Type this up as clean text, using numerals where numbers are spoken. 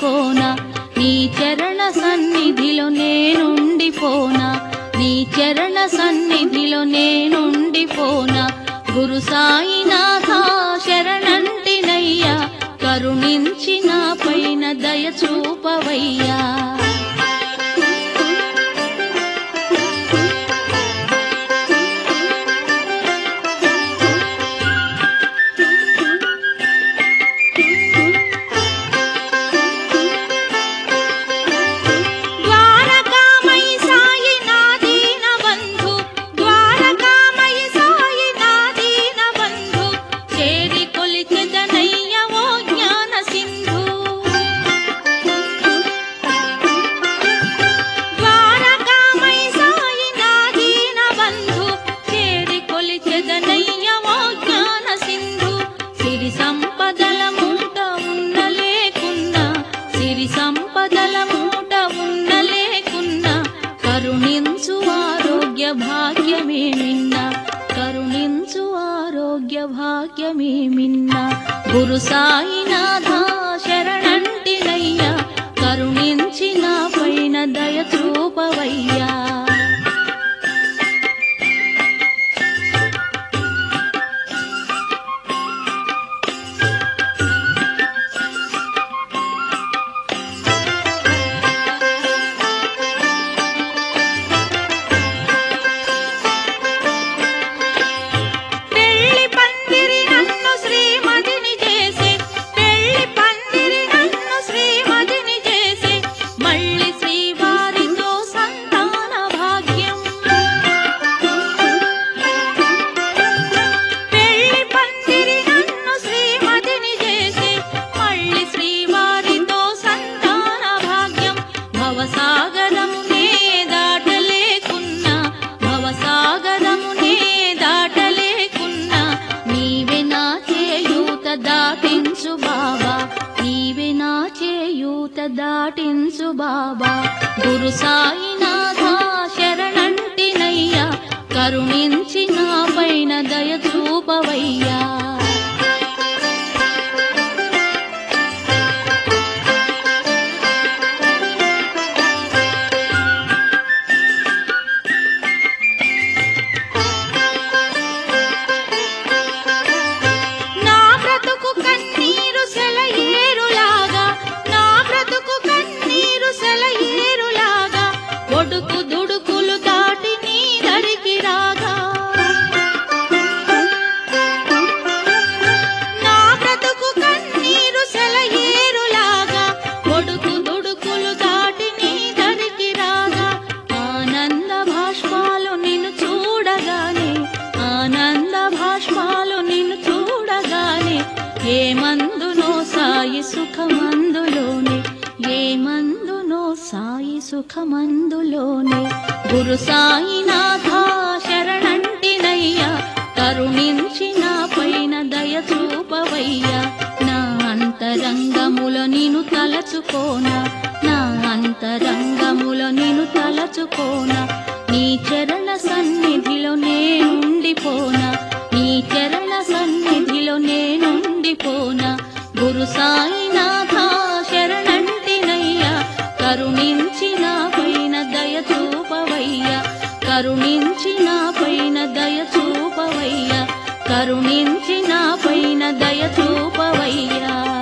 ఉండిపోనా, నీ చరణ సన్నిధిలో నేనుండిపోనా, నీ చరణ సన్నిధిలో నేనుండిపోనా. గురు సాయినాథ శరణంటినయ్యా, కరుణించి నా పైన దయ చూపవయ్యా. సంపదల మూట ఉండలేకున్నా, కరుణించు ఆరోగ్య భాగ్యమే మిన్నా, కరుణించు ఆరోగ్య భాగ్యమే మిన్నా. గురు సాయినాథ శరణంటినయ్యా, కరుణించి నా పైన దయ చూపవయ్యా. దాటించు బాబా, నీవే నా చేయూత దాటించు బాబా. గురు సాయినాథ శరణంటినయ్యా, కరుణించి నా పైన దయ చూపవయ్యా. ఏ మందునో సాయి సుఖమందులోనే, ఏ మందునో సాయి సుఖమందులోనే. గురు సాయినాథ శరణంటినయ్యా, కరుణించి నా పైన దయ చూపవయ్యా. నా అంతరంగముల నిను తలచుకోనా, నా అంతరంగముల నిను తలచుకోనా. నీ చరణ సన్నిధిలో నేనుండిపోనా, నీ చరణ సన్నిధిలో నేనుండిపోనా. గురు సాయినాథ శరణంటినయ్యా, కరుణించి నా పైన దయ చూపవయ్యా, కరుణించి నా పైన దయ చూపవయ్యా, కరుణించి నా పైన దయ చూపవయ్యా.